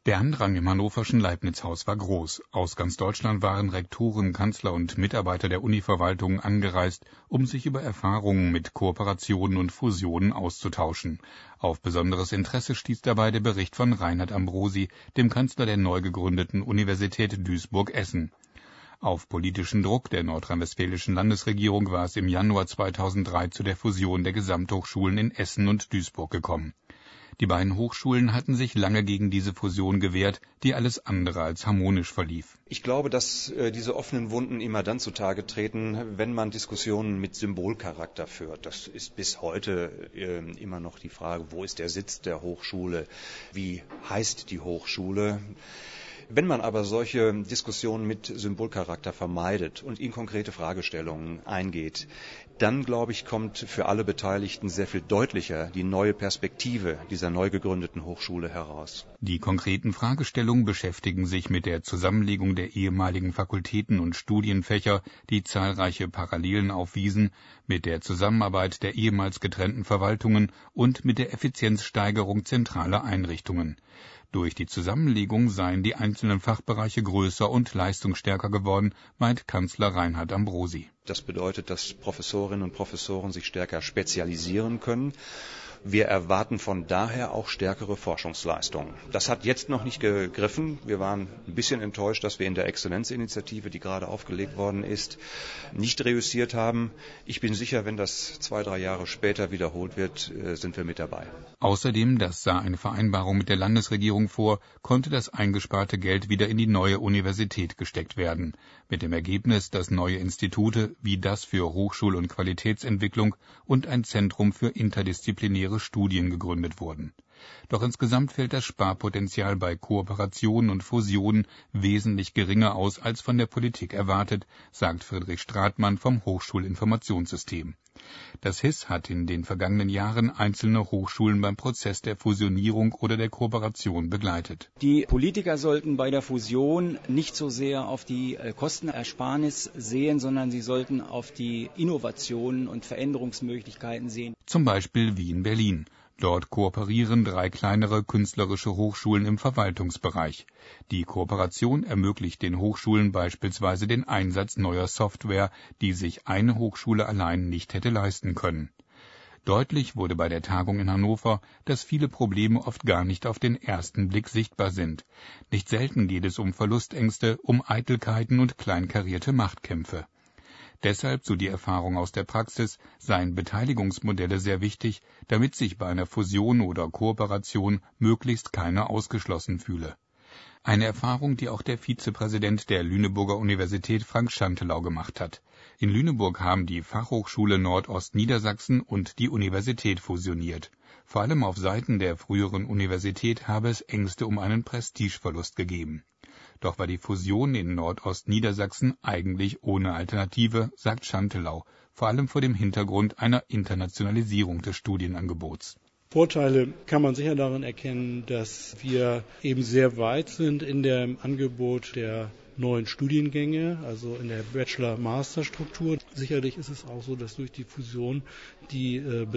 Der Andrang im hannoverschen Leibniz-Haus war groß. Aus ganz Deutschland waren Rektoren, Kanzler und Mitarbeiter der Univerwaltung angereist, um sich über Erfahrungen mit Kooperationen und Fusionen auszutauschen. Auf besonderes Interesse stieß dabei der Bericht von Reinhard Ambrosi, dem Kanzler der neu gegründeten Universität Duisburg-Essen. Auf politischen Druck der nordrhein-westfälischen Landesregierung war es im Januar 2003 zu der Fusion der Gesamthochschulen in Essen und Duisburg gekommen. Die beiden Hochschulen hatten sich lange gegen diese Fusion gewehrt, die alles andere als harmonisch verlief. Ich glaube, dass diese offenen Wunden immer dann zutage treten, wenn man Diskussionen mit Symbolcharakter führt. Das ist bis heute immer noch die Frage, wo ist der Sitz der Hochschule, wie heißt die Hochschule. Wenn man aber solche Diskussionen mit Symbolcharakter vermeidet und in konkrete Fragestellungen eingeht, dann, glaube ich, kommt für alle Beteiligten sehr viel deutlicher die neue Perspektive dieser neu gegründeten Hochschule heraus. Die konkreten Fragestellungen beschäftigen sich mit der Zusammenlegung der ehemaligen Fakultäten und Studienfächer, die zahlreiche Parallelen aufwiesen, mit der Zusammenarbeit der ehemals getrennten Verwaltungen und mit der Effizienzsteigerung zentraler Einrichtungen. Durch die Zusammenlegung seien die einzelnen Fachbereiche größer und leistungsstärker geworden, meint Kanzler Reinhard Ambrosi. Das bedeutet, dass Professorinnen und Professoren sich stärker spezialisieren können. Wir erwarten von daher auch stärkere Forschungsleistungen. Das hat jetzt noch nicht gegriffen. Wir waren ein bisschen enttäuscht, dass wir in der Exzellenzinitiative, die gerade aufgelegt worden ist, nicht reüssiert haben. Ich bin sicher, wenn das 2-3 Jahre später wiederholt wird, sind wir mit dabei. Außerdem, das sah eine Vereinbarung mit der Landesregierung vor, konnte das eingesparte Geld wieder in die neue Universität gesteckt werden. Mit dem Ergebnis, dass neue Institute wie das für Hochschul- und Qualitätsentwicklung und ein Zentrum für interdisziplinäre Studien gegründet wurden. Doch insgesamt fällt das Sparpotenzial bei Kooperationen und Fusionen wesentlich geringer aus als von der Politik erwartet, sagt Friedrich Stratmann vom Hochschulinformationssystem. Das HIS hat in den vergangenen Jahren einzelne Hochschulen beim Prozess der Fusionierung oder der Kooperation begleitet. Die Politiker sollten bei der Fusion nicht so sehr auf die Kostenersparnis sehen, sondern sie sollten auf die Innovationen und Veränderungsmöglichkeiten sehen. Zum Beispiel wie in Berlin. Dort kooperieren 3 kleinere künstlerische Hochschulen im Verwaltungsbereich. Die Kooperation ermöglicht den Hochschulen beispielsweise den Einsatz neuer Software, die sich eine Hochschule allein nicht hätte leisten können. Deutlich wurde bei der Tagung in Hannover, dass viele Probleme oft gar nicht auf den ersten Blick sichtbar sind. Nicht selten geht es um Verlustängste, um Eitelkeiten und kleinkarierte Machtkämpfe. Deshalb, so die Erfahrung aus der Praxis, seien Beteiligungsmodelle sehr wichtig, damit sich bei einer Fusion oder Kooperation möglichst keiner ausgeschlossen fühle. Eine Erfahrung, die auch der Vizepräsident der Lüneburger Universität Frank Schantelau gemacht hat. In Lüneburg haben die Fachhochschule Nordostniedersachsen und die Universität fusioniert. Vor allem auf Seiten der früheren Universität habe es Ängste um einen Prestigeverlust gegeben. Doch war die Fusion in Nordostniedersachsen eigentlich ohne Alternative, sagt Schantelau, vor allem vor dem Hintergrund einer Internationalisierung des Studienangebots. Vorteile kann man sicher darin erkennen, dass wir eben sehr weit sind in dem Angebot der neuen Studiengänge, also in der Bachelor-Master-Struktur. Sicherlich ist es auch so, dass durch die Fusion die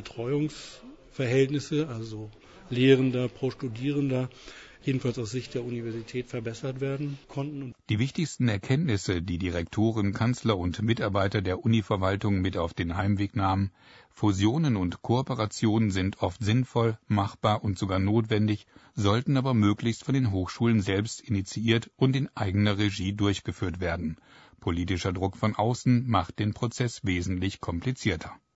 Betreuungsverhältnisse, also Lehrender pro Studierender, jedenfalls aus Sicht der Universität verbessert werden konnten. Die wichtigsten Erkenntnisse, die die Rektoren, Kanzler und Mitarbeiter der Univerwaltung mit auf den Heimweg nahmen: Fusionen und Kooperationen sind oft sinnvoll, machbar und sogar notwendig, sollten aber möglichst von den Hochschulen selbst initiiert und in eigener Regie durchgeführt werden. Politischer Druck von außen macht den Prozess wesentlich komplizierter.